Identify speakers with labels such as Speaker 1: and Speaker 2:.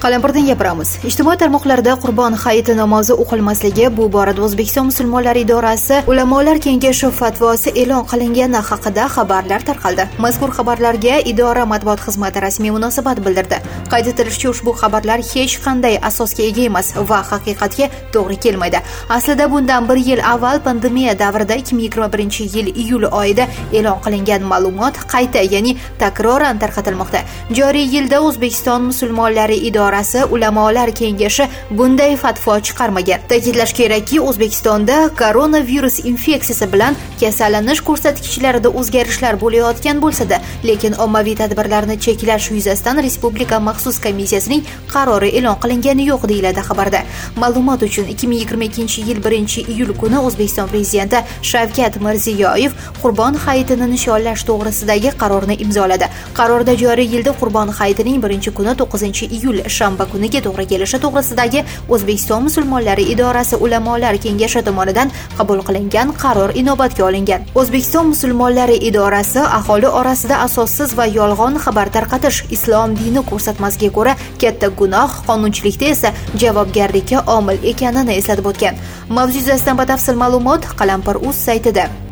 Speaker 1: Qalampirdan gapiramiz. Ijtimoiy tarmoqlarda Qurbon hayiti namozi o'qilmasligi bu borada O'zbekiston musulmonlari idorasi Ulamolar kengashi fatvosi e'lon qilingani haqida xabarlar tarqaldi. Mazkur xabarlarga idora matbuot xizmati rasmiy munosabat bildirdi. Qayd etilishicha, ushbu xabarlar hech qanday asosga ega emas va haqiqatga to'g'ri kelmaydi. Aslida bundan bir yil avval pandemiya davrida 2021-yil iyul oyida e'lon qilingan ma'lumot qayta, ya'ni takroran tarqatilmoqda. Joriy yilda O'zbekiston musulmonlari idorasi Ulamolar kengashi bunday fatvo chiqarmagan. Ta'kidlash kerakki, O'zbekistonda koronavirus infeksiyasi bilan kasallanish ko'rsatkichlarida o'zgarishlar bo'layotgan bo'lsa-da, lekin ommaviy tadbirlarni cheklash yuzasidan Respublika maxsus komissiyasining qarori e'lon qilingani yo'q, deyiladi xabarda. Ma'lumot uchun 2022-yil 1-iyul kuni O'zbekiston prezidenti Shavkat Mirziyoyev Qurbon hayitini nishonlash to'g'risidagi qarorni imzoladi. Qarorda joriy yilda Qurbon hayitining 1-kuni 9-iyul shanba kuniga to'g'ri kelishi to'g'risidagi O'zbekiston musulmonlari idorasi Ulamolar kengashi tomonidan qabul qilingan qaror inobatga olingan. O'zbekiston musulmonlari idorasi aholi orasida asossiz va yolg'on xabar tarqatish islom dini ko'rsatmasiga ko'ra katta gunoh, qonunchilikda esa javobgarlikka omil ekanini eslatib o'tgan. Mavzu yuzasidan batafsil ma'lumot Qalampir.uz saytida.